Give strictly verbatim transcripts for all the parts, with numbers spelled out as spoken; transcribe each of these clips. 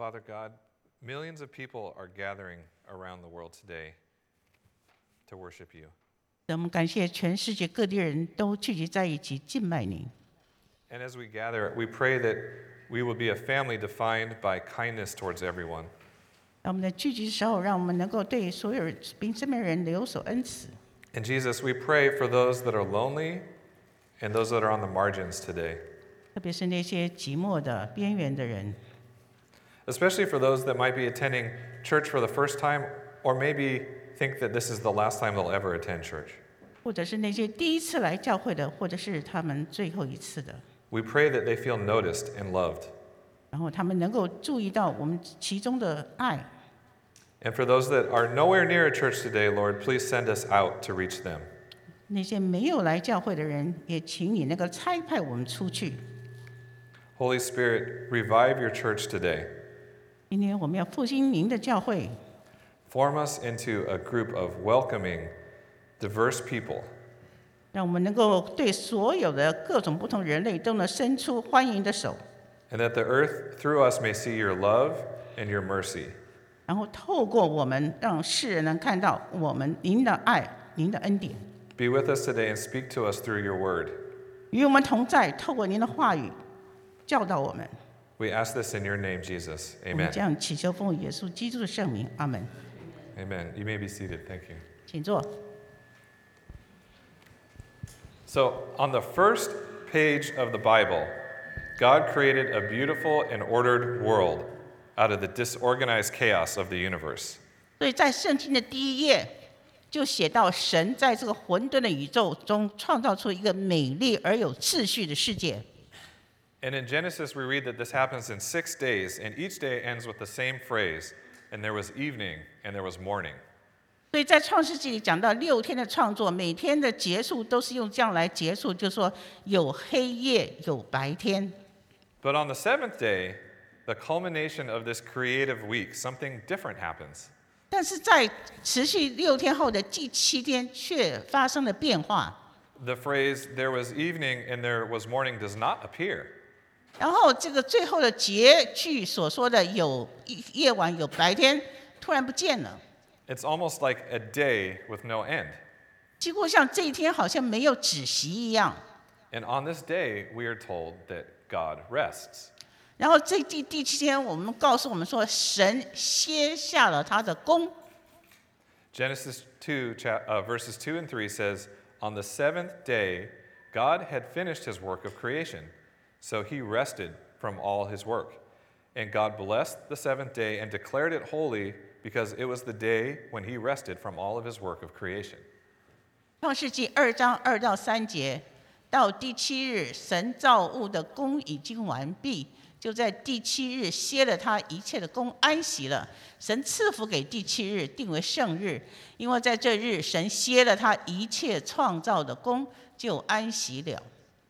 Father God, millions of people are gathering around the world today to worship you. 我们感谢全世界各地人都聚集在一起敬拜你。 And as we gather, we pray that we will be a family defined by kindness towards everyone. 让我们在聚集的时候，让我们能够对所有并身边人留所恩慈。 And Jesus, we pray for those that are lonely and those that are on the margins today. 特别是那些寂寞的、边缘的人， Especially for those that might be attending church for the first time or maybe think that this is the last time they'll ever attend church. 或者是那些第一次来教会的，或者是他们最后一次的， We pray that they feel noticed and loved. 然后他们能够注意到我们其中的爱。 And for those that are nowhere near a church today, Lord, please send us out to reach them. 那些没有来教会的人，也请你能够差派我们出去。 Holy Spirit, revive your church today. 今天我们要复兴您的教会， Form us into a group of welcoming, diverse people. 让我们能够对所有的各种不同人类都能伸出欢迎的手， And that the earth through us may see your love and your mercy. 然后透过我们，让世人能看到我们您的爱、您的恩典， Be with us today and speak to us through your word. 与我们同在，透过您的话语教导我们。 We ask this in your name, Jesus. 我们 Amen. 这样祈求奉耶稣基督的圣名，阿门。 Amen. You may be seated. Thank you. 请坐。 So, on the first page of the Bible, God created a beautiful and ordered world out of the disorganized chaos of the universe. 所以在圣经的第一页就写到，神在这个混沌的宇宙中创造出一个美丽而有秩序的世界。 And in Genesis, we read that this happens in six days, and each day ends with the same phrase, and there was evening and there was morning. 所以在创世纪里讲到六天的创作，每天的结束都是用这样来结束，就是说有黑夜有白天。 But on the seventh day, the culmination of this creative week, something different happens. 但是在持续六天后的第七天却发生了变化， The phrase, there was evening and there was morning, does not appear. 然后这个最后的结句所说的有夜晚有白天，突然不见了， It's almost like a day with no end. 几乎像这一天好像没有止息一样。 And on this day, we are told that God rests. 然后这第第七天，我们告诉我们说，神歇下了他的功。 Genesis two, cha- uh, verses two and three says, On the seventh day, God had finished his work of creation, so he rested from all his work. And God blessed the seventh day and declared it holy because it was the day when he rested from all of his work of creation. 创世纪二章二到三节，到第七日，神造物的工已经完毕，就在第七日歇了他一切的工，安息了。神赐福给第七日，定为圣日，因为在这日，神歇了他一切创造的工，就安息了。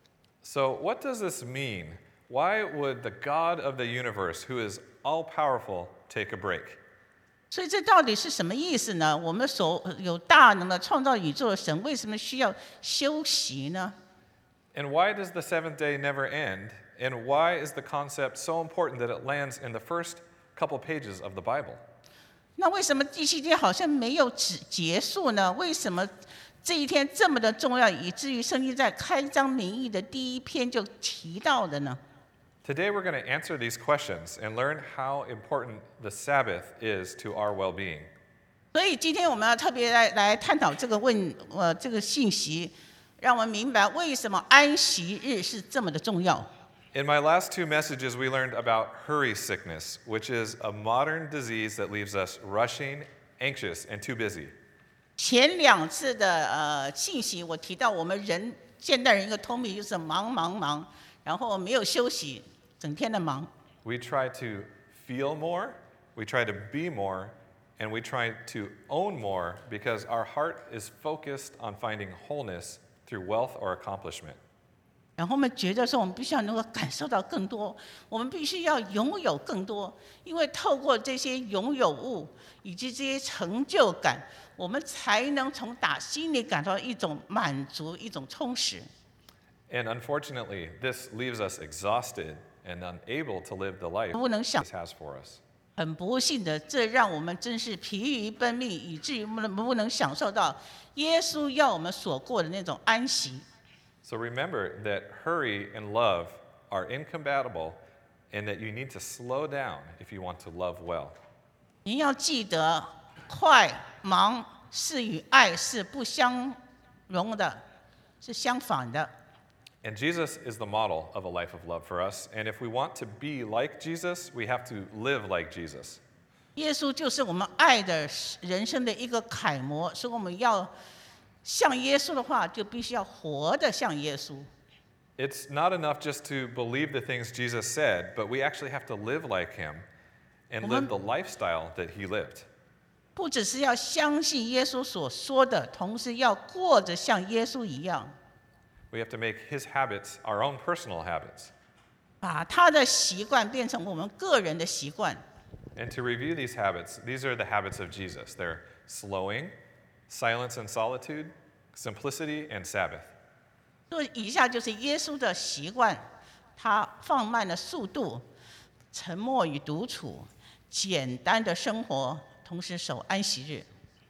So, what does this mean? Why would the God of the universe, who is all powerful, take a break? 所以这到底是什么意思呢？我们所有大能的创造宇宙的神，为什么需要休息呢？ And why does the seventh day never end? And why is the concept so important that it lands in the first couple pages of the Bible? 那为什么第七天好像没有止结束呢？为什么这一天这么的重要，以至于圣经在开章明义的第一篇就提到的呢？ Today we're going to answer these questions and learn how important the Sabbath is to our well-being. 所以今天我们要特别来来探讨这个问呃这个信息，让我们明白为什么安息日是这么的重要。 In my last two messages, we learned about hurry sickness, which is a modern disease that leaves us rushing, anxious, and too busy. 前两次的呃信息，我提到我们人现代人一个通病就是忙忙忙，然后没有休息，整天的忙。 We try to feel more, we try to be more, and we try to own more because our heart is focused on finding wholeness through wealth or accomplishment. 然后我们觉得说，我们必须要能够感受到更多，我们必须要拥有更多，因为透过这些拥有物以及这些成就感，我们才能从打心里感到一种满足，一种充实。 And unfortunately, this leaves us exhausted and unable to live the life 不能想 Jesus has for us. 很不幸的，这让我们真是疲于奔命，以至于不能不能享受到耶稣要我们所过的那种安息。 So remember that hurry and love are incompatible, and that you need to slow down if you want to love well. 您要记得，快忙是与爱是不相容的，是相反的。 And Jesus is the model of a life of love for us. And if we want to be like Jesus, we have to live like Jesus. 耶稣就是我们爱的人生的一个楷模，所以我们要像耶稣的话，就必须要活得像耶稣。 It's not enough just to believe the things Jesus said, but we actually have to live like him and live the lifestyle that he lived. 不只是要相信耶稣所说的，同时要过着像耶稣一样。 We have to make his habits our own personal habits. 把他的习惯变成我们个人的习惯。 And to review these habits, these are the habits of Jesus. They're slowing, silence and solitude, simplicity, and Sabbath. 所以以下就是耶稣的习惯：他放慢了速度，沉默与独处，简单的生活，同时守安息日。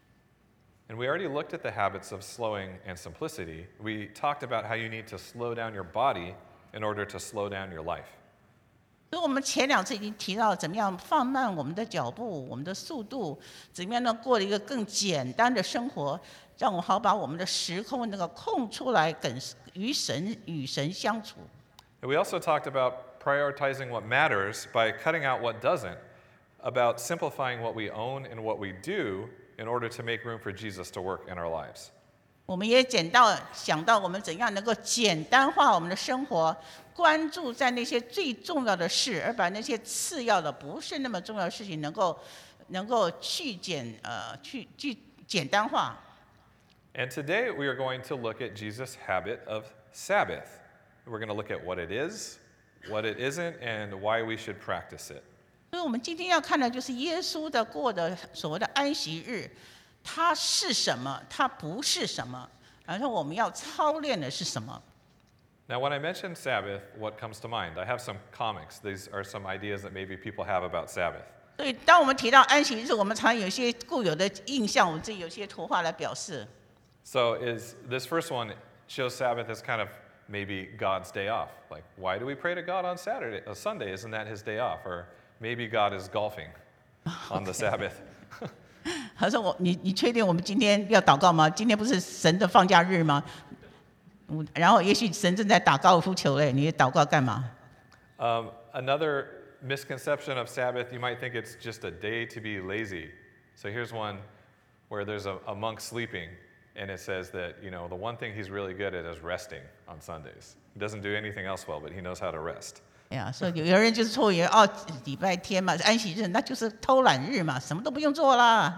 And we already looked at the habits of slowing and simplicity. We talked about how you need to slow down your body in order to slow down your life. 所以我们前两次已经提到怎么样放慢我们的脚步、我们的速度，怎么样呢过了一个更简单的生活，让我们好把我们的时空那个空出来，跟与神与神相处。 And we also talked about prioritizing what matters by cutting out what doesn't, about simplifying what we own and what we do in order to make room for Jesus to work in our lives. 我们也简到想到我们怎样能够简单化我们的生活，关注在那些最重要的事，而把那些次要的不是那么重要的事情能够能够去简呃去去简单化。 And today we are going to look at Jesus' habit of Sabbath. We're going to look at what it is, what it isn't, and why we should practice it. 所以我们今天要看的就是耶稣的过的所谓的安息日，它是什么，它不是什么，然后我们要操练的是什么。 Now, when I mention Sabbath, what comes to mind? I have some comics. These are some ideas that maybe people have about Sabbath. 所以当我们提到安息日，我们常有一些固有的印象，我们自己有些图画来表示。 So is this first one shows Sabbath as kind of maybe God's day off. Like, why do we pray to God on Saturday, uh, Sunday? Isn't that his day off? Or maybe God is golfing on the Sabbath. 他说我你你确定我们今天要祷告吗？今天不是神的放假日吗？然后也许神正在打高尔夫球嘞，你祷告干嘛？ Um, another misconception of Sabbath, you might think it's just a day to be lazy. So here's one where there's a, a monk sleeping, and it says that, you know, the one thing he's really good at is resting on Sundays. He doesn't do anything else well, but he knows how to rest. 哎呀，所以有有人就是错以为哦，礼拜天嘛，安息日那就是偷懒日嘛，什么都不用做啦。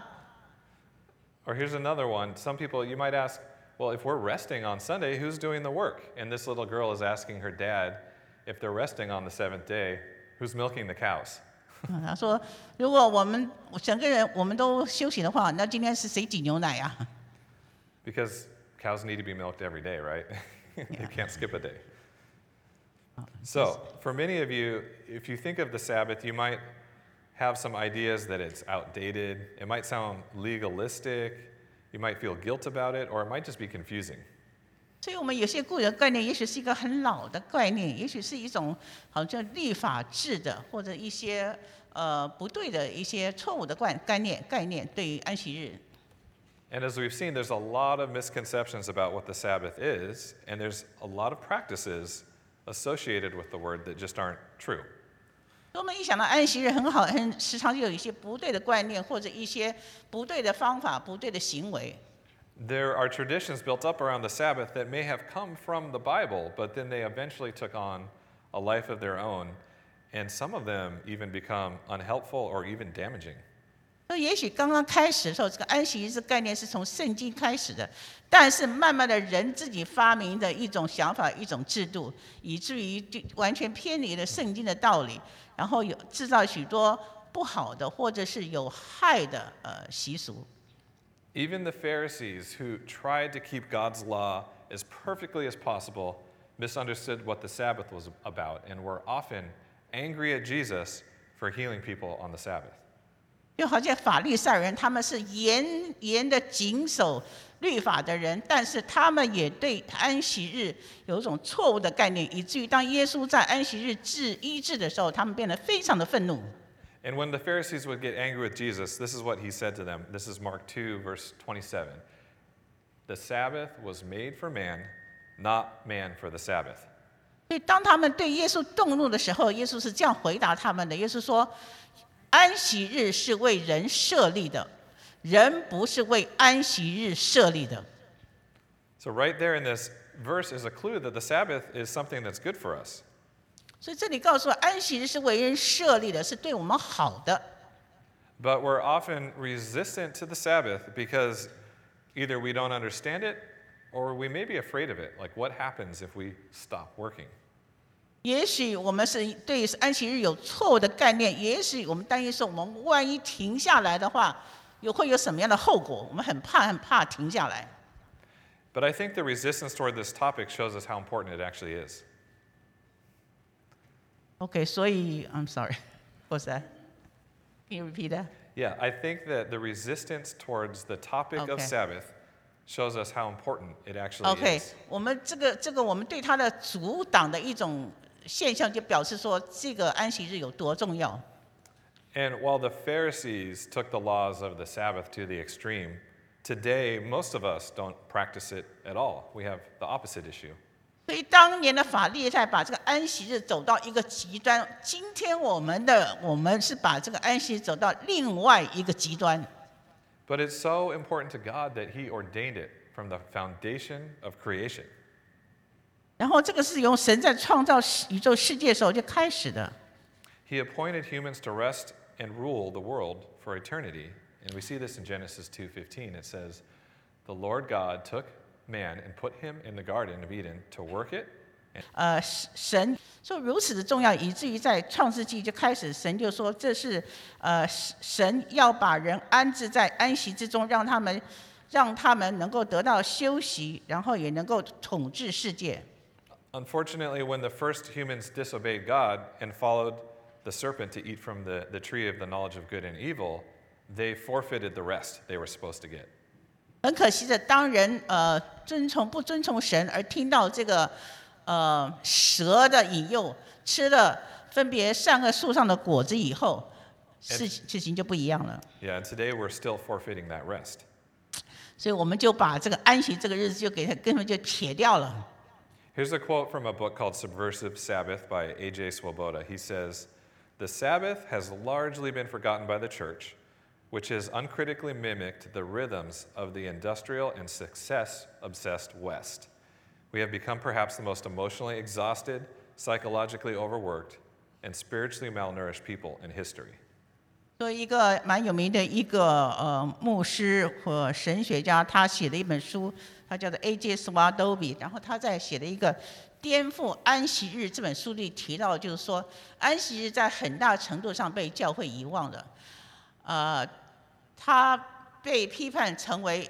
Or here's another one. Some people, you might ask, well, if we're resting on Sunday, who's doing the work? And this little girl is asking her dad, if they're resting on the seventh day, who's milking the cows? 他说，如果我们整个人我们都休息的话，那今天是谁挤牛奶啊？ Because cows need to be milked every day, right? They can't skip a day. So, for many of you, if you think of the Sabbath, you might have some ideas that it's outdated. It might sound legalistic. You might feel guilt about it, or it might just be confusing. 所以我们有些固有的概念，也许是一个很老的概念，也许是一种好像律法制的，或者一些呃不对的一些错误的概概念概念对于安息日。 And as we've seen, there's a lot of misconceptions about what the Sabbath is, and there's a lot of practices associated with the word that just aren't true. 我们一想到安息日很好，很时常就有一些不对的观念，或者一些不对的方法、不对的行为。 There are traditions built up around the Sabbath that may have come from the Bible, but then they eventually took on a life of their own, and some of them even become unhelpful or even damaging. 所以也许刚刚开始的时候，这个安息日这个概念是从圣经开始的，但是慢慢的人自己发明的一种想法、一种制度，以至于就完全偏离了圣经的道理，然后有制造许多不好的或者是有害的呃习俗。 Even the Pharisees, who tried to keep God's law as perfectly as possible, misunderstood what the Sabbath was about and were often angry at Jesus for healing people on the Sabbath. 就好像法利赛人，他们是严严的谨守律法的人，但是他们也对安息日有一种错误的概念，以至于当耶稣在安息日治医治的时候，他们变得非常的愤怒。 And when the Pharisees would get angry with Jesus, this is what he said to them. This is Mark two, verse twenty-seven. The Sabbath was made for man, not man for the Sabbath. 所以当他们对耶稣动怒的时候，耶稣是这样回答他们的：耶稣说，安息日是为人设立的，人不是为安息日设立的。 So right there in this verse is a clue that the Sabbath is something that's good for us. 所以这里告诉我，安息日是为人设立的，是对我们好的。 But we're often resistant to the Sabbath because either we don't understand it or we may be afraid of it. Like, what happens if we stop working? 也许我们是对安息日有错误的概念，也许我们担心说，我们万一停下来的话，有会有什么样的后果？我们很怕，很怕停下来。 But I think the resistance toward this topic shows us how important it actually is. OK， 所以 I'm sorry, what's that? Can you repeat that? Yeah, I think that the resistance towards the topic of Okay. Sabbath shows us how important it actually OK， is. 我们这个这个我们对它的阻挡的一种现象，就表示说这个安息日有多重要。 And while the Pharisees took the laws of the Sabbath to the extreme, today most of us don't practice it at all. We have the opposite issue. 所以当年的法利赛把这个安息日走到一个极端，今天我们的我们是把这个安息日走到另外一个极端。 But it's so important to God that He ordained it from the foundation of creation. 然后这个是由神在创造宇宙世界的时候就开始的。 He appointed humans to rest and rule the world for eternity. And we see this in Genesis two fifteen. It says, "The Lord God took man and put him in the Garden of Eden to work it." 呃，神说如此的重要，以至于在创世纪就开始，神就说这是呃神要把人安置在安息之中，让他们让他们能够得到休息，然后也能够统治世界。 Unfortunately, when the first humans disobeyed God and followed the serpent to eat from the, the tree of the knowledge of good and evil, they forfeited the rest they were supposed to get. 很可惜的，当人呃遵从不遵从神，而听到这个呃蛇的引诱，吃了分别善恶树上的果子以后，事事情就不一样了。 Yeah, and today we're still forfeiting that rest. 所以我们就把这个安息这个日子就给它根本就撇掉了。 Here's a quote from a book called Subversive Sabbath by A J Swoboda. He says, "The Sabbath has largely been forgotten by the church, which has uncritically mimicked the rhythms of the industrial and success-obsessed West. We have become perhaps the most emotionally exhausted, psychologically overworked, and spiritually malnourished people in history." 所以一个蛮有名的一个呃牧师和神学家，他写的一本书，他叫做 A J Swoboda， 然后他在写的一个颠覆安息日这本书里提到，就是说安息日在很大程度上被教会遗忘了，呃，他被批判成为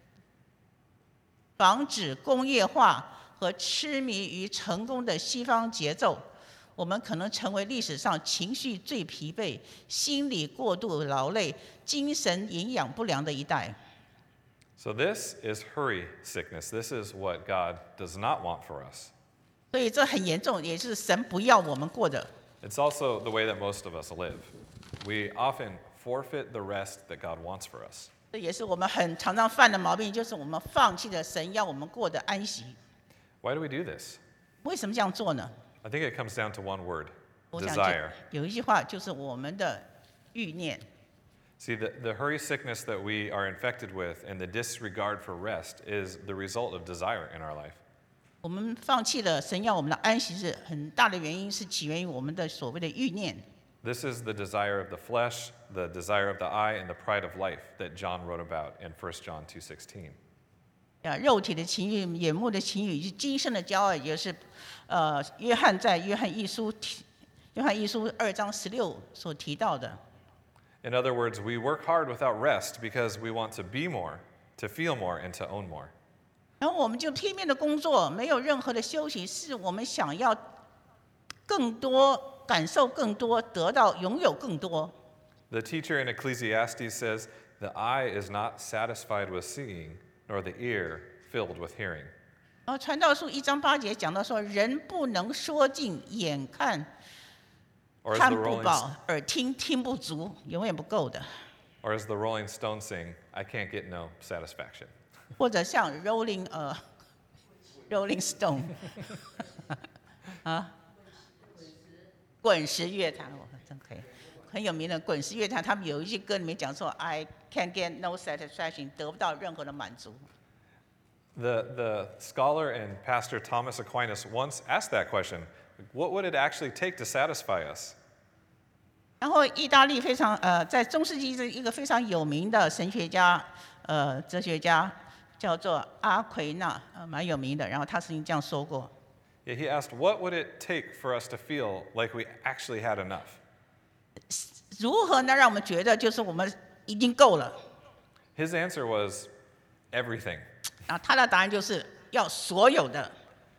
防止工业化和痴迷于成功的西方节奏。我们可能成为历史上情绪最疲惫、心理过度劳累、精神营养不良的一代。 So this is hurry sickness. This is what God does not want for us. 所以这很严重，也是神不要我们过的。 It's also the way that most of us live. We often forfeit the rest that God wants for us. 这也是我们很常常犯的毛病，就是我们放弃了神要我们过的安息。 Why do we do this? 为什么这样做呢？ I think it comes down to one word, 我想就 desire. 有一句话就是我们的欲念。 See, the, the hurry sickness that we are infected with and the disregard for rest is the result of desire in our life. 我们放弃了神要我们的安息日，很大的原因是起源于我们的所谓的欲念。 This is the desire of the flesh, the desire of the eye, and the pride of life that John wrote about in First John two sixteen. 啊，肉体的情欲、眼目的情欲以及今生的骄傲，也就是呃，约翰在约翰一书提，约翰一书二章十六所提到的。 In other words, we work hard without rest because we want to be more, to feel more, and to own more. 然后我们就拼命的工作，没有任何的休息，是我们想要更多感受更多，得到拥有更多。 The teacher in Ecclesiastes says, "The eye is not satisfied with seeing, nor the ear filled with hearing." 然后传道书一章八节讲到说，人不能说尽，眼看 Or as 看 the 不 Rolling, 饱，耳听听不足，永远不够的。 or as the Rolling Stones sing, "I can't get no satisfaction." 或者像 Rolling 呃 Rolling Stone 啊，滚石乐坛，我真可以，很有名的滚石乐坛，他们有一句歌里面讲说 ，I can't get no satisfaction， 得不到任何的满足。 The, the scholar and pastor Thomas Aquinas once asked that question, what would it actually take to satisfy us? 然后意大利非常呃，在中世纪是一个非常有名的神学家呃哲学家叫做阿奎那，呃蛮有名的。然后他曾经这样说过。 Yeah, he asked, what would it take for us to feel like we actually had enough? 如何呢？让我们觉得就是我们已经够了。 His answer was everything. 然后他的答案就是要所有的。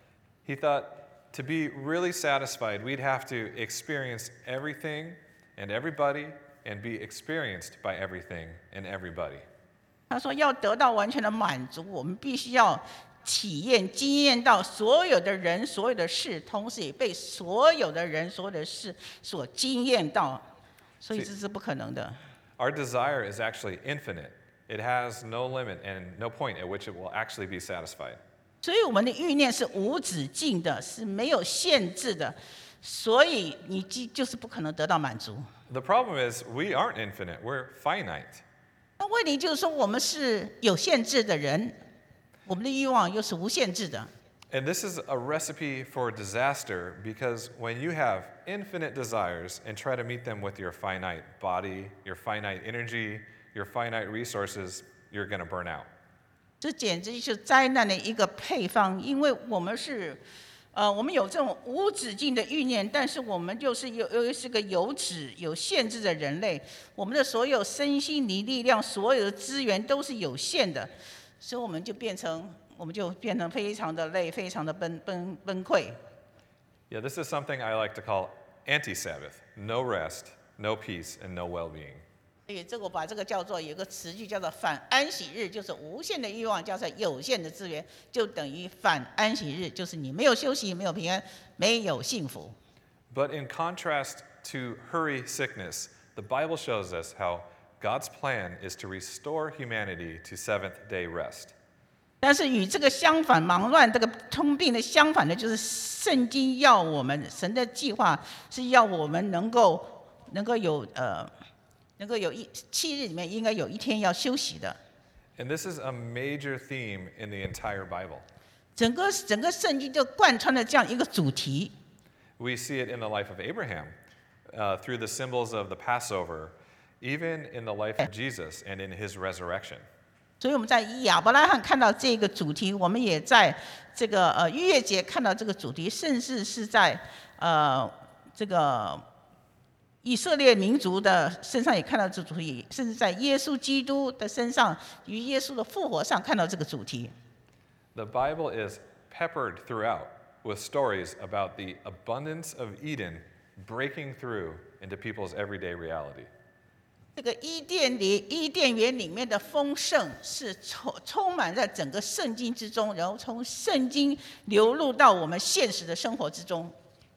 He thought to be really satisfied, we'd have to experience everything and everybody and be experienced by everything and everybody. 他说要得到完全的满足，我们必须要体验、经验到所有的人、所有的事，同时也被所有的人、所有的事所经验到，所以这是不可能的。 Our desire is actually infinite. It has no limit and no point at which it will actually be satisfied. 所以我们的欲念是无止境的，是没有限制的，所以你就就是不可能得到满足。 The problem is we aren't infinite, we're finite. 那问题就是说，我们是有限制的人，我们的欲望又是无限制的。 And this is a recipe for disaster because when you have infinite desires and try to meet them with your finite body, your finite energy, your finite resources, you're going to burn out. 这简直就是灾难的一个配方，因为我们是，呃，我们有这种无止境的欲念，但是我们就是有又是个有止有限制的人类，我们的所有身心灵力量，所有的资源都是有限的，所以我们就变成，我们就变成非常的累，非常的崩崩崩溃。 Yeah, this is something I like to call anti-Sabbath. No rest, no peace, and no well-being. 所以这个我把这个叫做有个词句叫做反安息日，就是无限的欲望加上有限的资源，就等于反安息日，就是你没有休息，没有平安，没有幸福。 But in contrast to hurry sickness, the Bible shows us how God's plan is to restore humanity to seventh-day rest. 但是与这个相反，忙乱这个通病的相反的，就是圣经要我们，神的计划是要我们能够能够有呃。能够有一七日里面应该有一天要休息的。 And this is a major theme in the entire Bible. 整个整个圣经就贯穿了这样一个主题。 We see it in the life of Abraham, uh, through the symbols of the Passover, even in the life of Jesus and in his resurrection. 所以我们在亚伯拉罕看到这个主题，我们也在这个呃逾越节看到这个主题，甚至是在呃这个。以色列民族的身上也看到这主题，甚至在耶稣基督的身上与耶稣的复活上看到这个主题。 The Bible is peppered throughout with stories about the abundance of Eden breaking through into people's everyday reality. 这个伊甸里伊甸园里面的丰盛是充充满在整个圣经之中，然后从圣经流入到我们现实的生活之中。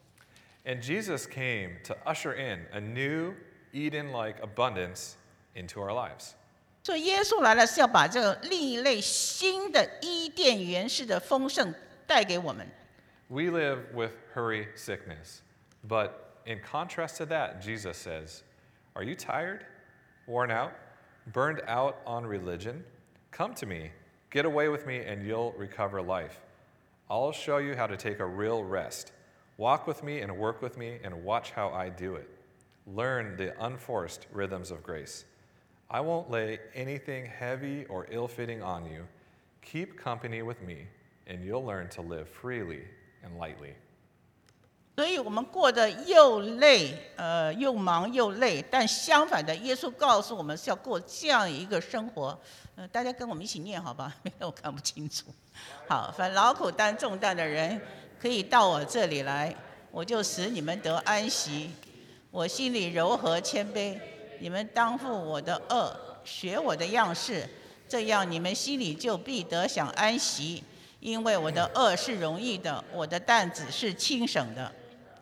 And Jesus came to usher in a new Eden-like abundance into our lives. 所以耶稣来了，是要把这个另一类新的伊甸园式的丰盛带给我们。 We live with hurry sickness, but in contrast to that, Jesus says, "Are you tired, worn out, burned out on religion? Come to me, get away with me, and you'll recover life. I'll show you how to take a real rest. Walk with me and work with me and watch how I do it. Learn the unforced rhythms of grace. I won't lay anything heavy or ill-fitting on you. Keep company with me, and you'll learn to live freely and lightly." 所以我们过得又累，呃，又忙又累，但相反的，耶稣告诉我们是要过这样一个生活。呃，大家跟我们一起念好吧？没有，我看不清楚。好，凡劳苦担重担的人，可以到我这里来， 我就使你们得安息。我心里柔和谦卑，你们当负我的恶，学我的样式，这样你们心里就必得享安息。因为我的恶是容易的，我的担子是轻省的。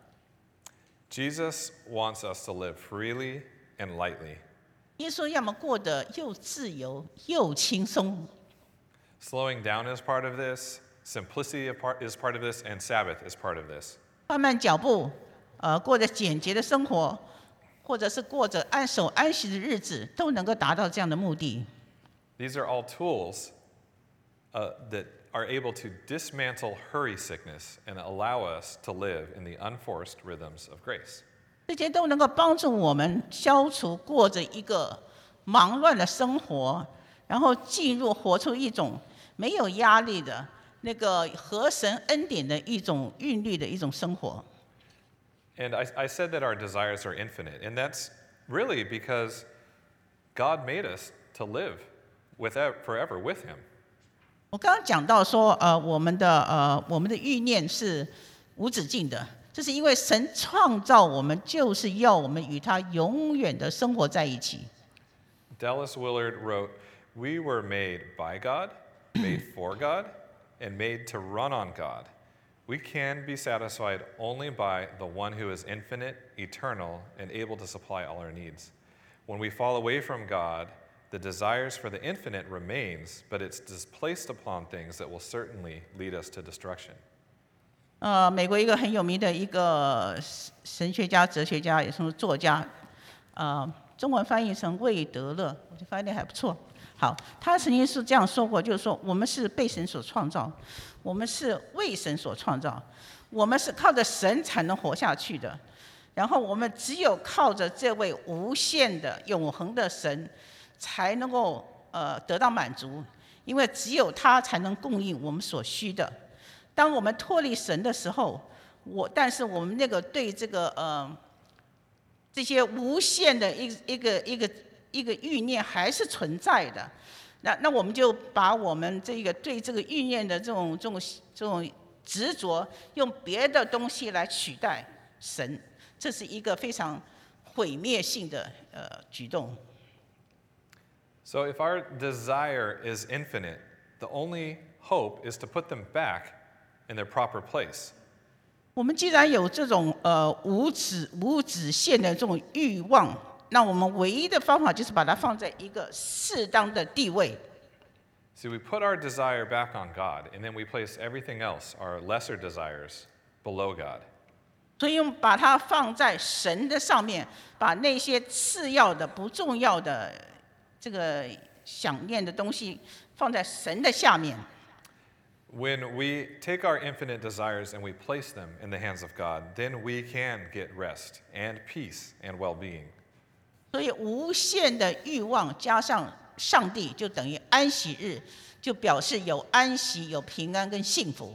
Jesus wants us to live freely and lightly. 耶稣要么过得又自由又轻松。 Slowing down is part of this, simplicity is part of this, and Sabbath is part of this. 放慢脚步，呃，过着简洁的生活，或者是过着安守安息的日子，都能够达到这样的目的。 These are all tools uh, that are able to dismantle hurry sickness and allow us to live in the unforced rhythms of grace. 这些都能够帮助我们消除过着一个忙乱的生活，然后进入活出一种没有压力的那个合神恩典的一种韵律的一种生活。 And I, I said that our desires are infinite, and that's really because God made us to live with, forever with Him. 我刚刚讲到说，呃，我们的呃我们的欲念是无止境的，这是因为神创造我们，就是要我们与他永远的生活在一起。 Dallas Willard wrote, "We were made by God, made for God, and made to run on God. We can be satisfied only by the one who is infinite, eternal, and able to supply all our needs. When we fall away from God, the desires for the infinite remains, but it's displaced upon things that will certainly lead us to destruction." 呃，美国一个很有名的一个神学家、哲学家，也是作家，呃，中文翻译成魏德勒，我觉得翻译还不错。好，他曾经是这样说过，就是说我们是被神所创造，我们是为神所创造，我们是靠着神才能活下去的。然后我们只有靠着这位无限的、永恒的神，才能够呃得到满足，因为只有他才能供应我们所需的。当我们脱离神的时候，我但是我们那个对这个呃这些无限的一一个一个一个欲念还是存在的，那那我们就把我们这个对这个欲念的这种这种这种执着，用别的东西来取代神，这是一个非常毁灭性的呃举动。 So if our desire is infinite, the only hope is to put them back in their proper place. 我们既然有这种呃无止无止限的这种欲望，那我们唯一的方法就是把它放在一个适当的地位。 See, we put our desire back on God, and then we place everything else, our lesser desires, below God. 所以用把它放在神的上面，把那些次要的、不重要的这个想念的东西放在神的下面。 When we take our infinite desires and we place them in the hands of God, then we can get rest and peace and well-being. 所以无限的欲望加上上帝，就等于安息日，就表示有安息、有平安跟幸福。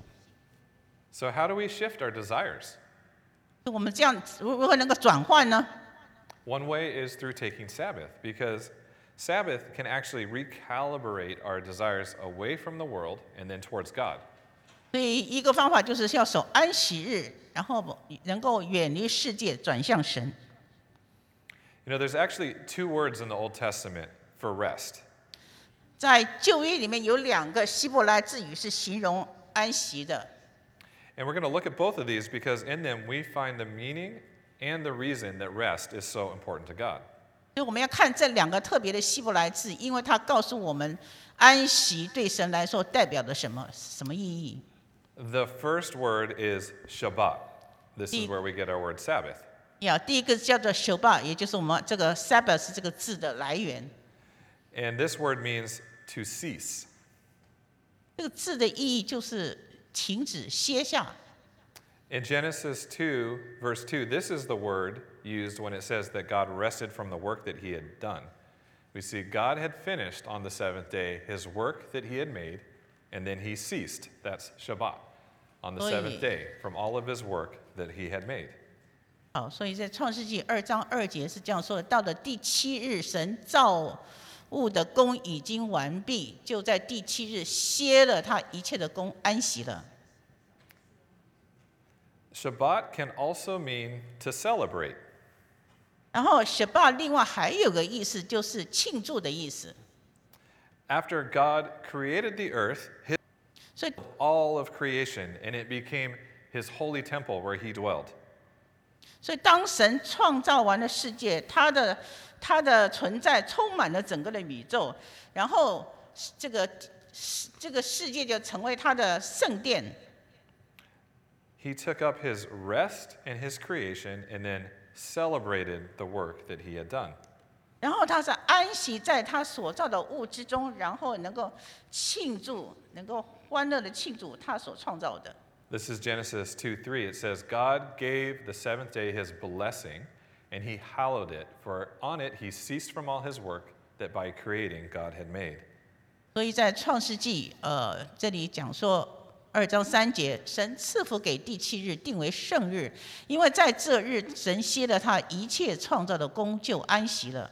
So how do we shift our desires? 我们这样如如何能够转换呢？ One way is through taking Sabbath, because Sabbath can actually recalibrate our desires away from the world and then towards God. 所以一个方法就是要守安息日，然后能够远离世界，转向神。 You know, there's actually two words in the Old Testament for rest. 在旧约里面有两个希伯来字语是形容安息的。 And we're going to look at both of these because in them we find the meaning and the reason that rest is so important to God. 所以我们要看这两个特别的希伯来字，因为它告诉我们安息对神来说代表的什么什么意义。 The first word is Shabbat. This is 第- where we get our word Sabbath. 呀，第一个叫做 Shabbat， 也就是我们这个 Sabbath 这个字的来源。 And this word means to cease. 这个字的意义就是停止、歇下。 In Genesis two, verse two, this is the word used when it says that God rested from the work that he had done. We see God had finished on the seventh day his work that he had made, and then he ceased. That's Shabbat, on the Oh, seventh yeah. day from all of his work that he had made. 好，所以在创世纪二章二节是这样说的：到了第七日，神造物的工已经完毕，就在第七日歇了他一切的工，安息了。 Shabbat can also mean to celebrate. 然后 Shabbat 另外还有个意思就是庆祝的意思。 After God created the earth, He 所以 all of creation, and it became His holy temple where He dwelled. 所以当神创造完了世界，他的他的存在充满了整个的宇宙，然后这个这个世界就成为他的圣殿。 He took up His rest in His creation and then celebrated the work that He had done. 然后他是安息在他所造的物之中，然后能够庆祝，能够欢乐的庆祝他所创造的。 This is Genesis two three. It says, God gave the seventh day His blessing, and He hallowed it, for on it He ceased from all His work that by creating God had made. 所以在创世纪，呃，这里讲说二章三节，神赐福给第七日，定为圣日，因为在这日神歇了他一切创造的工，就安息了。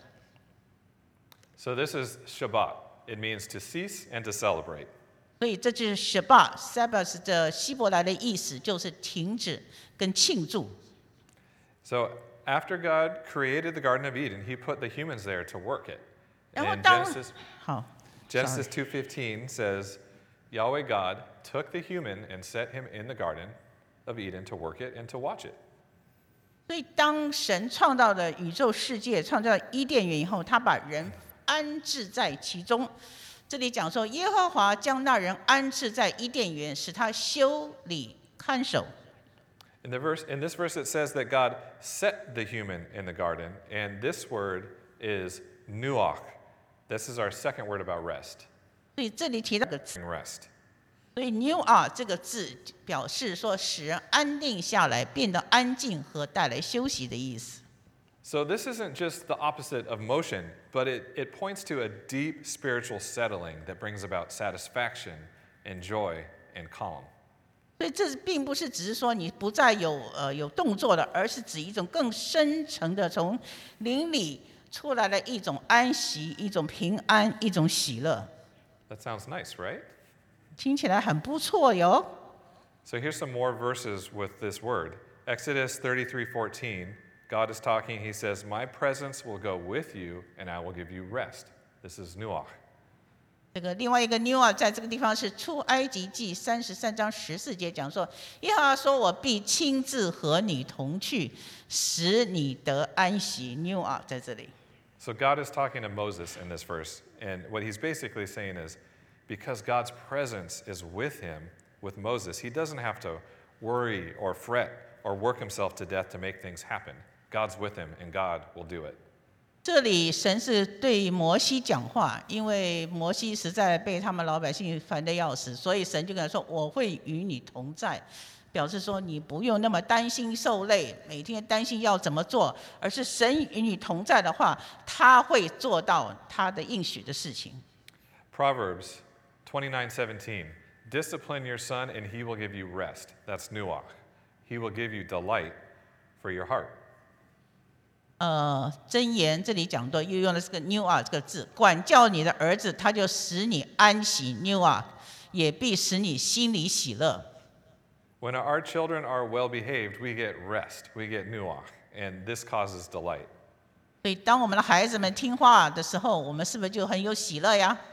So this is Shabbat. It means to cease and to celebrate. 所以这就是 Shabbat Sabbath 的希伯来的意思，就是停止跟庆祝。 So after God created the Garden of Eden, He put the humans there to work it. 然后 And 当 Genesis, 好 Genesis two fifteen says, Yahweh God took the human and set him in the Garden of Eden to work it and to watch it. 所以当神创造了宇宙世界，创造伊甸园以后，他把人安置在其中。这里讲说，耶和华将那人安置在伊甸园，使他修理看守。 In, the verse, in this verse, it says that God set the human in the garden, and this word is nuach. This is our second word about rest. 所以这里提到个词， Rest. 所以 new 啊这个字表示说使人安定下来，变得安静和带来休息的意思。 So this isn't just the opposite of motion, but it, it points to a deep spiritual settling that brings about satisfaction and joy and calm. 所以这并不是只是说你不再有呃有动作了，而是指一种更深层的从灵里出来的一种安息、一种平安、一种喜乐。 That sounds nice, right? 听起来很不错哟。 So here's some more verses with this word. Exodus thirty-three fourteen, God is talking. He says, My presence will go with you, and I will give you rest. This is nuach. 这个另外一个 new 啊，在这个地方是出埃及记三十三章十四节讲说，耶和华说：“我必亲自和你同去，使你得安息。” new 啊，在这里。 So God is talking to Moses in this verse, and what he's basically saying is, because God's presence is with him, with Moses, he doesn't have to worry or fret or work himself to death to make things happen. God's with him, and God will do it. 这里神是对摩西讲话，因为摩西实在被他们老百姓烦得要死，所以神就跟他说：“我会与你同在。”表示说你不用那么担心受累，每天担心要怎么做，而是神与你同在的话，他会做到他的应许的事情。 Proverbs twenty-nine seventeen, discipline your son, and he will give you rest. That's nuach. He will give you delight for your heart. 呃，箴言这里讲的又用了这个 new 啊这个字，管教你的儿子，他就使你安息 new 啊，也必使你心里喜乐。 When our children are well behaved, we get rest, we get nuach, and this causes delight. 所以，当我们的孩子们听话的时候，我们是不是就很有喜乐呀？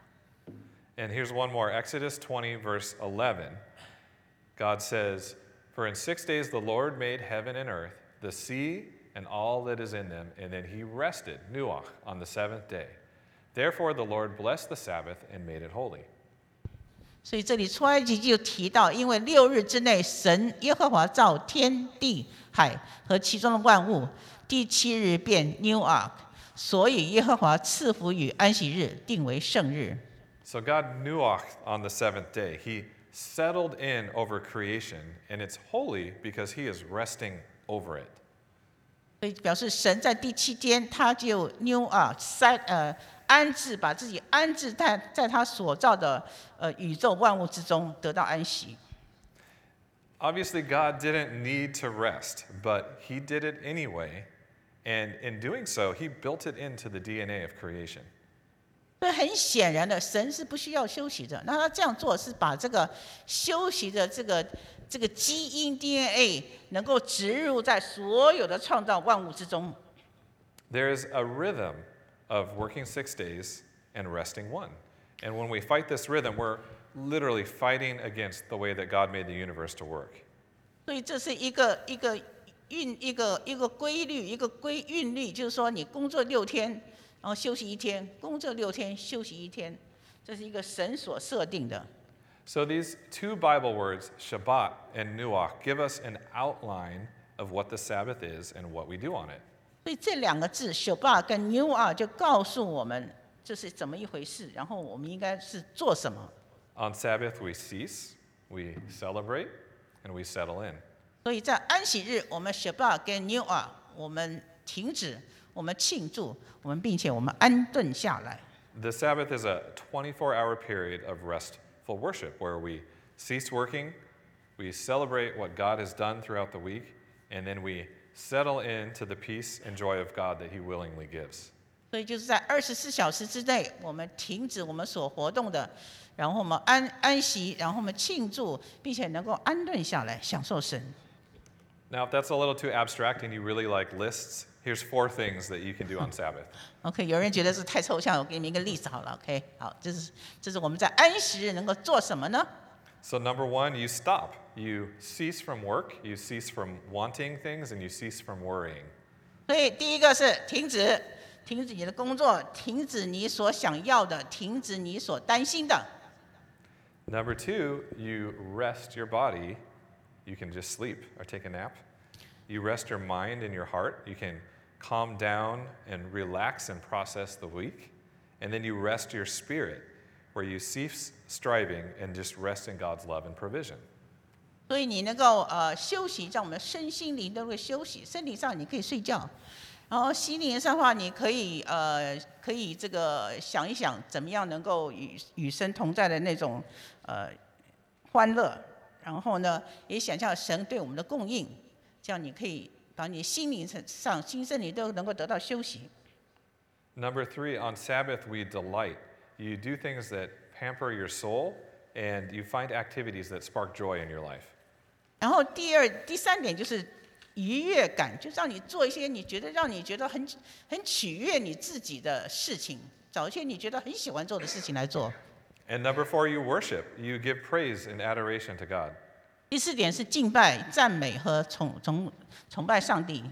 And here's one more Exodus twenty, verse eleven. God says, For in six days the Lord made heaven and earth, the sea, and all that is in them, and then he rested, nuach, on the seventh day. Therefore the Lord blessed the Sabbath and made it holy. 所以这里出埃及记就提到，因为六日之内，神耶和华造天地海和其中的万物，第七日便 new ark， 所以耶和华赐福与安息日，定为圣日。 So God nuach on the seventh day. He settled in over creation, and it's holy because he is resting over it. 所以表示神在第七天，他就 new 啊，塞呃安置，把自己安置在在他所造的呃宇宙万物之中，得到安息。 Obviously, God didn't need to rest, but he did it anyway. And in doing so, he built it into the D N A of creation. 所以很显然的，神是不需要休息的。那他这样做是把这个休息的这个这个基因 D N A 能够植入在所有的创造万物之中。 There is a rhythm of working six days and resting one. And when we fight this rhythm, we're literally fighting against the way that God made the universe to work. 所以这是一个一个韵一个一个规律，一个规韵律，就是说你工作六天，然后休息一天，工作六天休息一天，这是一个神所设定的。 So these two Bible words, Shabbat and Nuach, give us an outline of what the Sabbath is and what we do on it. 所以这两个字 Shabbat 跟 Nuach 就告诉我们这是怎么一回事，然后我们应该是做什么。 On Sabbath, we cease, we celebrate, and we settle in. 所以在安息日，我们 Shabbat 跟 Nuach 我们停止，我们庆祝，我们并且我们安顿下来。 The Sabbath is a twenty-four hour period of restful worship where we cease working, we celebrate what God has done throughout the week, and then we settle into the peace and joy of God that He willingly gives. 所以就是在二十四小时之内，我们停止我们所活动的，然后我们安安息，然后我们庆祝，并且能够安顿下来，享受神。 Now, if that's a little too abstract and you really like lists, here's four things that you can do on Sabbath. OK， 有人觉得是太抽象，我给你们一个例子好了。OK， 好，这是这是我们在安息日能够做什么呢？ So number one, you stop. You cease from work, you cease from wanting things, and you cease from worrying. 所以第一个是停止，停止你的工作，停止你所想要的，停止你所担心的。 Number two, you rest your body. You can just sleep or take a nap. You rest your mind and your heart. You can calm down and relax and process the week. And then you rest your spirit, where you cease striving and just rest in God's love and provision. 所以你能够呃休息，让我们身心灵都会休息。身体上你可以睡觉，然后心灵上的话，你可以呃可以这个想一想，怎么样能够与与神同在的那种呃欢乐。然后呢，也想象神对我们的供应，这样你可以把你心灵上、心身灵都能够得到休息。 Number three, on Sabbath, we delight. You do things that pamper your soul, and you find activities that spark joy in your life. 然后第二、第三点就是愉悦感，就让你做一些你觉得让你觉得很很取悦你自己的事情，找一些你觉得很喜欢做的事情来做。 And number four, you worship. You give praise and adoration to God. 第四点是敬拜、赞美和崇崇崇拜上帝。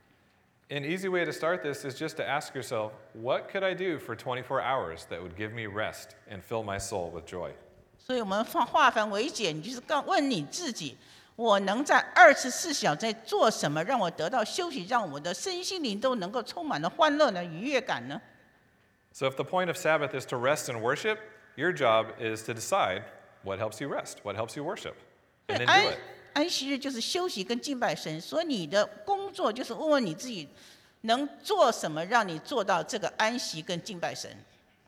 An easy way to start this is just to ask yourself, what could I do for twenty-four hours that would give me rest and fill my soul with joy? 所以我们化化繁为简，就是告问你自己：我能在二十四小时内做什么，让我得到休息，让我的身心灵都能够充满了欢乐呢、愉悦感呢？ So if the point of Sabbath is to rest and worship, your job is to decide what helps you rest, what helps you worship, and then do 安 it. 安息日就是休息跟敬拜神，所以你的工作就是问问你自己，能做什么让你做到这个安息跟敬拜神。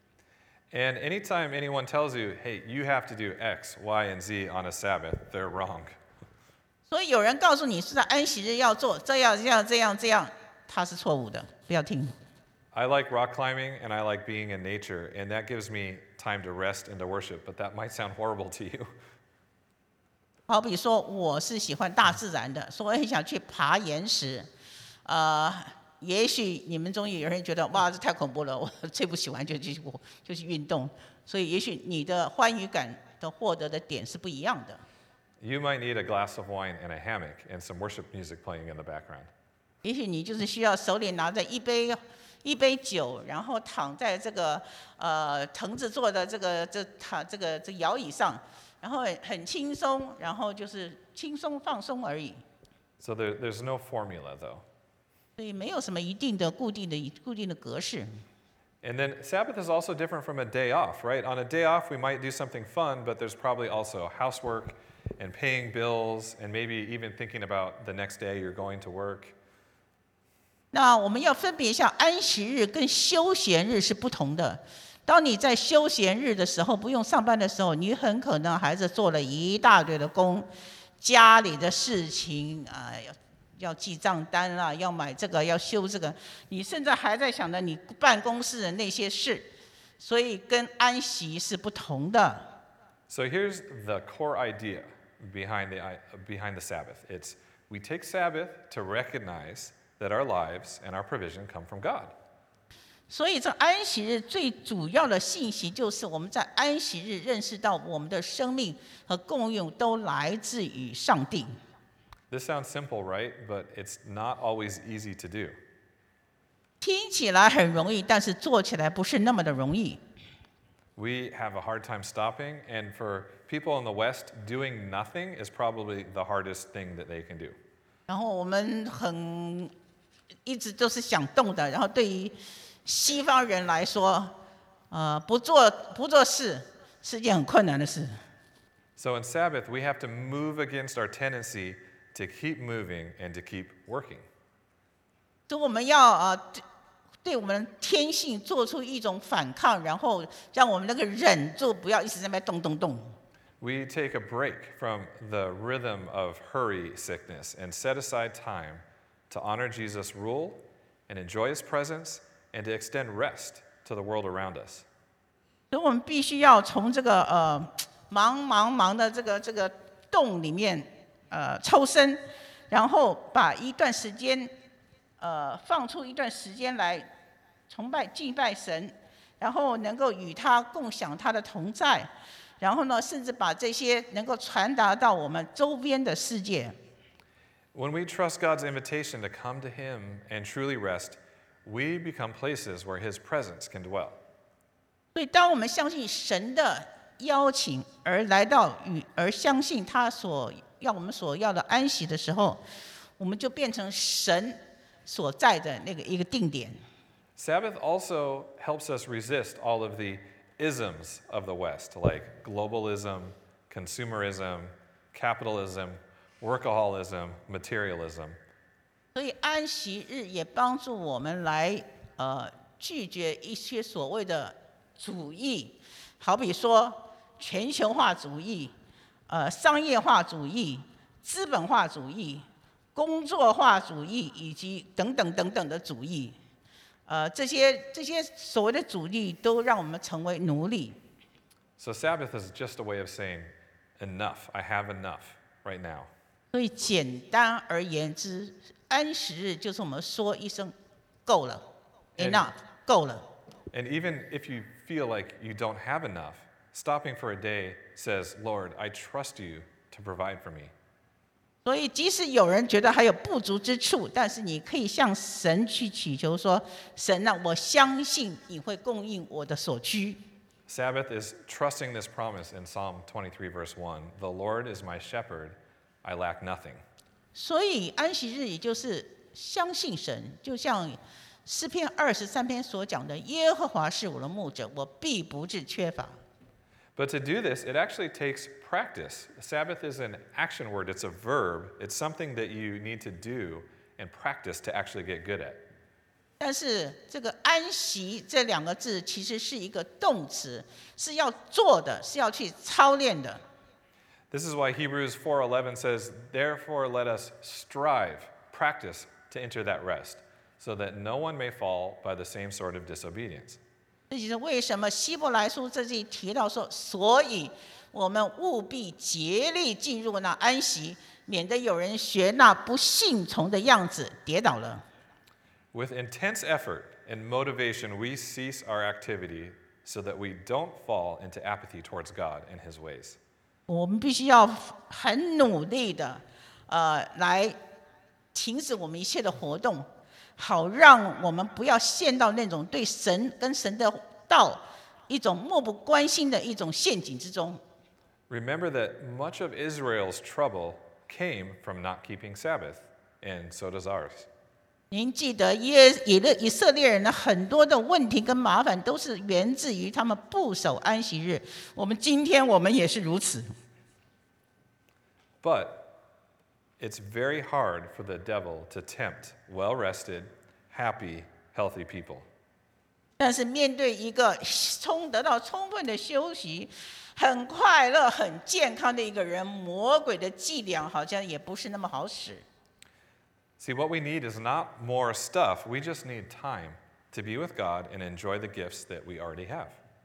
And anytime anyone tells you, hey, you have to do X, Y, and Z on a Sabbath, they're wrong. 所以有人告诉你是在安息日要做这样这样这样这样，他是错误的，不要听。 I like rock climbing and I like being in nature, and that gives me time to rest and to worship, but that might sound horrible to you. 好比说，我是喜欢大自然的，所以我很想去爬岩石。呃，也许你们中有人觉得，哇，这太恐怖了，我最不喜欢就去就去运动。所以，也许你的欢愉感的获得的点是不一样的。 You might need a glass of wine and a hammock and some worship music playing in the background. 也许你就是需要手里拿着一杯一杯酒，然后躺在这个呃藤子做的这个这躺这个这摇椅上。然后很轻松，然后就是轻松放松而已。 So there, there's no formula, though. 所以没有什么一定的固定的固定的格式。 And then Sabbath is also different from a day off, right? On a day off, we might do something fun, but there's probably also housework and paying bills and maybe even thinking about the next day you're going to work. 那我们要分别一下，安息日跟休闲日是不同的。当你在休闲日的时候，不用上班的时候，你很可能还是做了一大堆的工，家里的事情啊、呃，要要记账单啦，要买这个，要修这个，你甚至还在想着你办公室的那些事， 所以跟安息是不同的。 So here's the core idea behind the, behind the Sabbath. It's we take Sabbath to recognize that our lives and our provision come from God. 所以这安息日最主要的信息就是我们在安息日认识到我们的生命和供应都来自于上帝。 This sounds simple, right? But it's not always easy to do. 听起来很容易，但是做起来不是那么的容易。 We have a hard time stopping, and for people in the West, doing nothing is probably the hardest thing that they can do. 然后我们很一直都是想动的，然后对于西方人来说，呃，不做不做事是件很困难的事。 So in Sabbath, we have to move against our tendency to keep moving and to keep working. 所以我们要呃对对我们的天性做出一种反抗，然后让我们那个忍住，不要一直在那边动动动。 We take a break from the rhythm of hurry sickness and set aside time to honor Jesus' rule and enjoy his presence and to extend rest to the world around us. 所以我们必须要从这个呃忙忙忙的这个这个洞里面呃抽身，然后把一段时间呃放出一段时间来崇拜敬拜神，然后能够与他共享他的同在，然后呢，甚至把这些能够传达到我们周边的世界。 When we trust God's invitation to come to him and truly rest, we become places where his presence can dwell. 所以，当我们相信神的邀请而来到与而相信他所要我们所要的安息的时候，我们就变成神所在的那个一个定点。 Sabbath also helps us resist all of the isms of the West, like globalism, consumerism, capitalism, workaholism, materialism. 所以安息日也帮助我们来呃拒绝一些所谓的主义，好比说全球化主义、呃商业化主义、资本化主义、工作化主义以及等等等等的主义。呃，这些这些所谓的主义都让我们成为奴隶。 So Sabbath is just a way of saying, enough, I have enough right now. 所以简单而言之，安息日就是我们说一声够了 ，enough， 够了。 And even if you feel like you don't have enough, stopping for a day says, Lord, I trust you to provide for me. 所以，即使有人觉得还有不足之处，但是你可以向神去祈求说：“神啊，我相信你会供应我的所需。” Sabbath is trusting this promise in Psalm twenty-three, verse one. The Lord is my shepherd, I lack nothing. 所以安息日也就是相信神，就像诗篇二十三篇所讲的：“耶和华是我的牧者，我必不致缺乏。” But to do this, it actually takes practice. Sabbath is an action word, it's a verb, it's something that you need to do and practice to actually get good at. 但是这个安息这两个字其实是一个动词，是要做的，是要去操练的。 This is why Hebrews four eleven says, Therefore let us strive, practice to enter that rest, so that no one may fall by the same sort of disobedience. 这就是为什么希伯来书这里提到说，所以我们务必竭力进入那安息，免得有人学那不信从的样子跌倒了。 With intense effort and motivation, we cease our activity so that we don't fall into apathy towards God and his ways. 我们必须要很努力的，呃，来停止我们一切的活动，好让我们不要陷到那种对神跟神的道一种漠不关心的一种陷阱之中。 Remember that much of Israel's trouble came from not keeping Sabbath, and so does ours. 您记得耶以勒以色列人的很多的问题跟麻烦，都是源自于他们不守安息日。我们今天我们也是如此。 But it's very hard for the devil to tempt well-rested, happy, healthy people. 但是面对一个充得到充分的休息、很快乐、很健康的一个人，魔鬼的伎俩好像也不是那么好使。 See, what we need is not more stuff. We just need time to be with God and enjoy the gifts that we already have.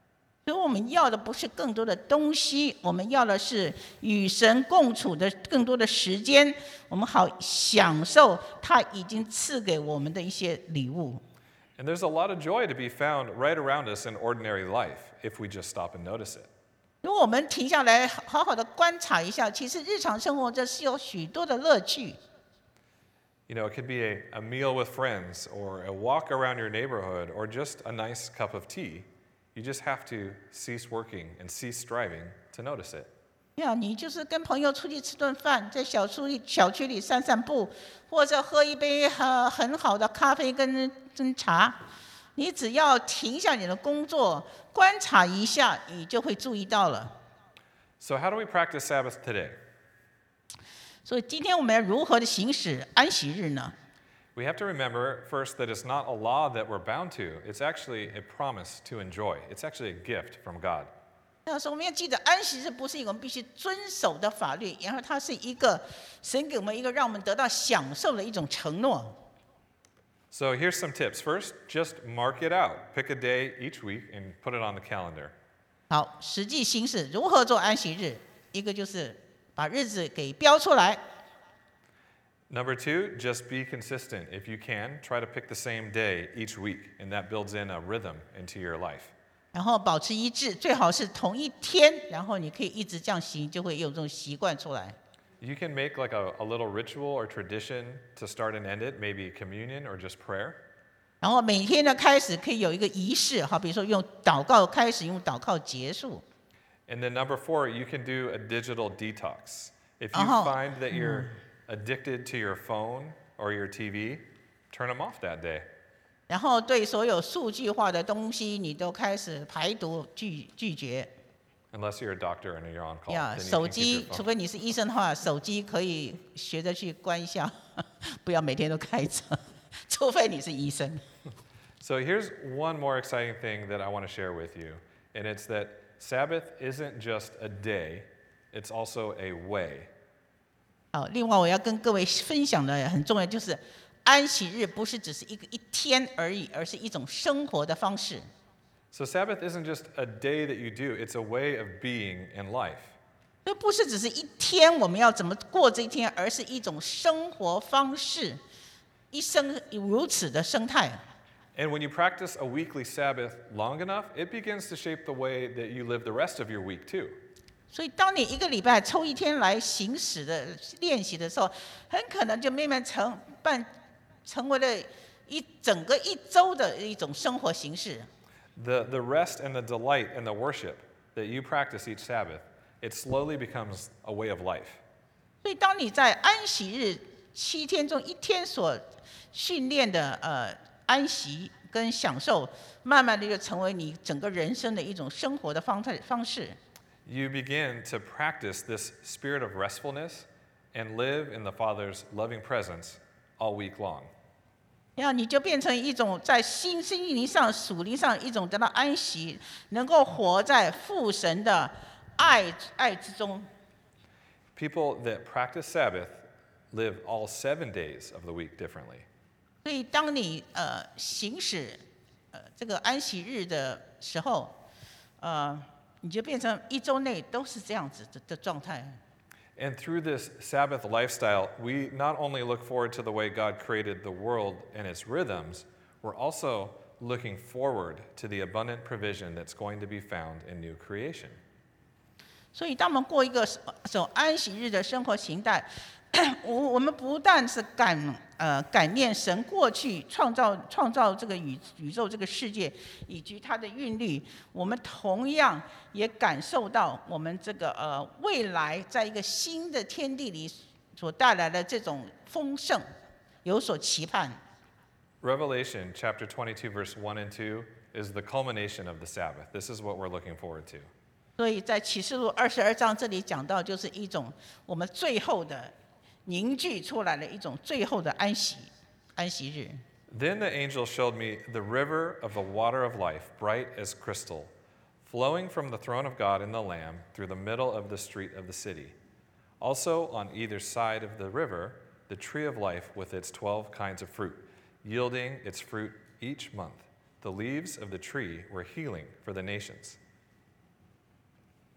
所以我们要的不是更多的东西，我们要的是与神共处的更多的时间，我们好享受他已经赐给我们的一些礼物。 And there's a lot of joy to be found right around us in ordinary life if we just stop and notice it. 如果我们停下来好好的观察一下，其实日常生活这是有许多的乐趣。 You know, it could be a, a meal with friends, or a walk around your neighborhood, or just a nice cup of tea. You just have to cease working and cease striving to notice it. 呀，你就是跟朋友出去吃顿饭，在小区里小区里散散步，或者喝一杯很很好的咖啡跟跟茶。你只要停下你的工作，观察一下，你就会注意到了。 So how do we practice Sabbath today? 所以今天我们要如何的行使安息日呢？ We have to remember first that it's not a law that we're bound to. It's actually a promise to enjoy. It's actually a gift from God. 那时候我们要记得，安息日不是一个我们必须遵守的法律，然后它是一个神给我们一个让我们得到享受的一种承诺。 So here's some tips. First, just mark it out. Pick a day each week and put it on the calendar. 好，实际行使如何做安息日，一个就是把日子给标出来。 Number two, just be consistent. If you can, try to pick the same day each week, and that builds in a rhythm into your life. 然后保持一致，最好是同一天，然后你可以一直这样行，就会有这种习惯出来。 You can make like a, a little ritual or tradition to start and end it, maybe communion or just prayer. 然后每天的开始可以有一个仪式，好，比如说用祷告开始，用祷告结束。 And then number four, you can do a digital detox. If you Oh. find that you're addicted to your phone or your T V, turn them off that day. 然后对所有数据化的东西，你都开始排毒拒拒绝。 Unless you're a doctor and you're on call. 呀， then you 手 can keep 机 your 除 phone. 非你是医生的话，手机可以学着去关一下，不要每天都开着，除非你是医生。 So here's one more exciting thing that I want to share with you, and it's that Sabbath isn't just a day, it's also a way. 好，另外我要跟各位分享的很重要，就是安息日不是只是一个一天而已，而是一种生活的方式。 So Sabbath isn't just a day that you do, it's a way of being in life. 这不是只是一天我们要怎么过这一天，而是一种生活方式，一生如此的生态。 And when you practice a weekly Sabbath long enough, it begins to shape the way that you live the rest of your week too. 所以，当你一个礼拜抽一天来行使的练习的时候，很可能就慢慢成办成为了一整个一周的一种生活形式。 The, the rest and the delight and the worship that you practice each Sabbath, it slowly becomes a way of life. 所以，当你在安息日七天中一天所训练的呃安息跟享受，慢慢的就成为你整个人生的一种生活的方态方式。 You begin to practice this spirit of restfulness and live in the Father's loving presence all week long. 然后你就变成一种在心心灵上、属灵上一种得到安息，能够活在父神的爱爱之中。 People that practice Sabbath live all seven days of the week differently. 所以，当你呃行使呃这个安息日的时候，呃，你就变成一周内都是这样子的的状态。 And through this Sabbath lifestyle, we not only look forward to the way God created the world and its rhythms, we're also looking forward to the abundant provision that's going to be found in new creation. 所以，当我们过一个守安息日的生活形态，我我们不但是感呃感念神过去创造创造这个宇宇宙这个世界以及它的韵律，我们同样也感受到我们这个呃未来在一个新的天地里所带来的这种丰盛，有所期盼。 Revelation chapter twenty-two, verse one and two is the culmination of the Sabbath. This is what we're looking forward to. 所以在启示录二十二章这里讲到，就是一种我们最后的凝聚出来的一种最后的安息安息日。 Then the angel showed me the river of the water of life, bright as crystal, flowing from the throne of God and the Lamb through the middle of the street of the city. Also on either side of the river, the tree of life with its twelve kinds of fruit, yielding its fruit each month. The leaves of the tree were healing for the nations.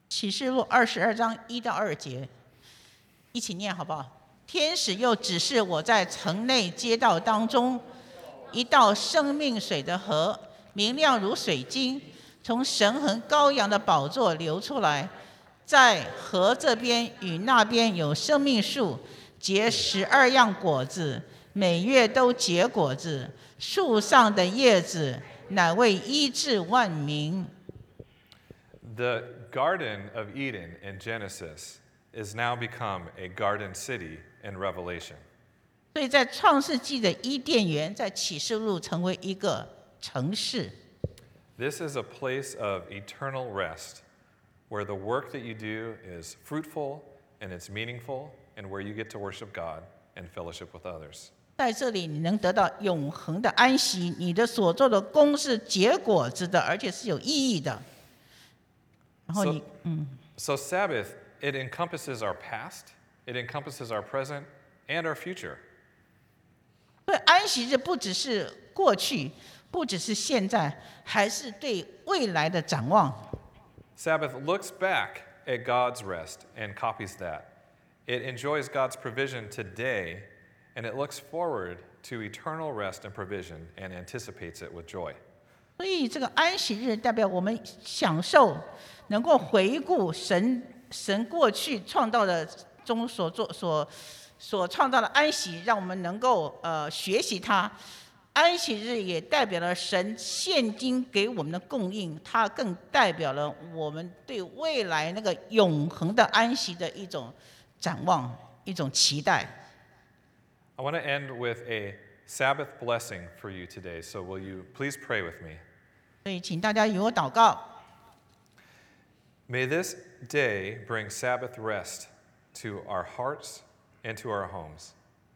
启示录二十二章一到二节，一起念好不好？天使又指示我在城内街道当中，一道生命水的河，明亮如水晶，从神和羔羊的宝座流出来。在河这边与那边有生命树，结十二样果子，每月都结果子。树上的叶子乃为医治万民。 The Garden of Eden in Genesis is now become a garden city in Revelation. 所以在创世纪的伊甸园，在启示录成为一个城市。 This is a place of eternal rest, where the work that you do is fruitful and it's meaningful, and where you get to worship God and fellowship with others. 在这里，你能得到永恒的安息，你的所做的工是结果子的，而且是有意义的。然后你， So, 嗯， so Sabbath, it encompasses our past, it encompasses our present, and our future. 所以安息日不只是过去，不只是现在，还是对未来的展望。 Sabbath looks back at God's rest and copies that. It enjoys God's provision today, and it looks forward to eternal rest and provision and anticipates it with joy. 所以这个安息日代表我们享受，能够回顾神神过去创造的中所做所所创造的安息，让我们能够呃学习它。安息日也代表了神现今给我们的供应，它更代表了我们对未来那个永恒的安息的一种展望，一种期待。 I want to end with a Sabbath blessing for you today, so will you please pray with me? 所以，请大家与我祷告。 May this day bring Sabbath rest to our hearts and to our homes.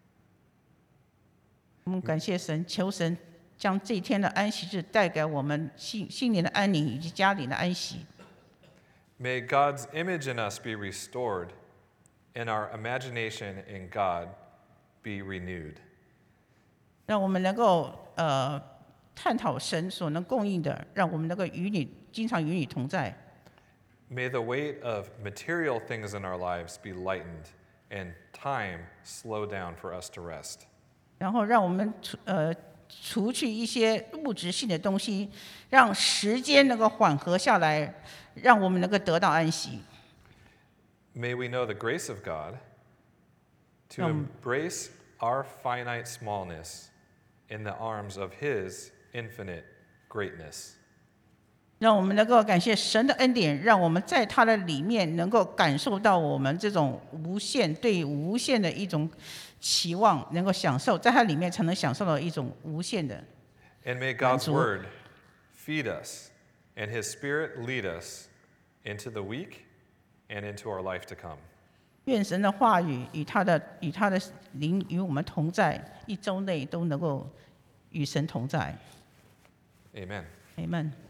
我们感谢神，求神将这一天的安息日带给我们心心灵的安宁以及家里的安息。 May God's image in us be restored, and our imagination in God be renewed. 让我们能够呃探讨神所能供应的，让我们能够与你经常与你同在。 May the weight of material things in our lives be lightened, and time slow down for us to rest. 然后让我们除呃除去一些物质性的东西，让时间能够缓和下来，让我们能够得到安息。 May we know the grace of God to Um, embrace our finite smallness in the arms of His infinite greatness. 让我们能够感谢神的恩典，让我们在他的里面能够感受到我们这种无限对无限的一种期望，能够享受，在他里面才能享受到一种无限的。 And may God's 满足。 word feed us, and His Spirit lead us into the week and into our life to come. 愿神的话语与他的与他的灵与我们同在，一周内都能够与神同在。 Amen. Amen。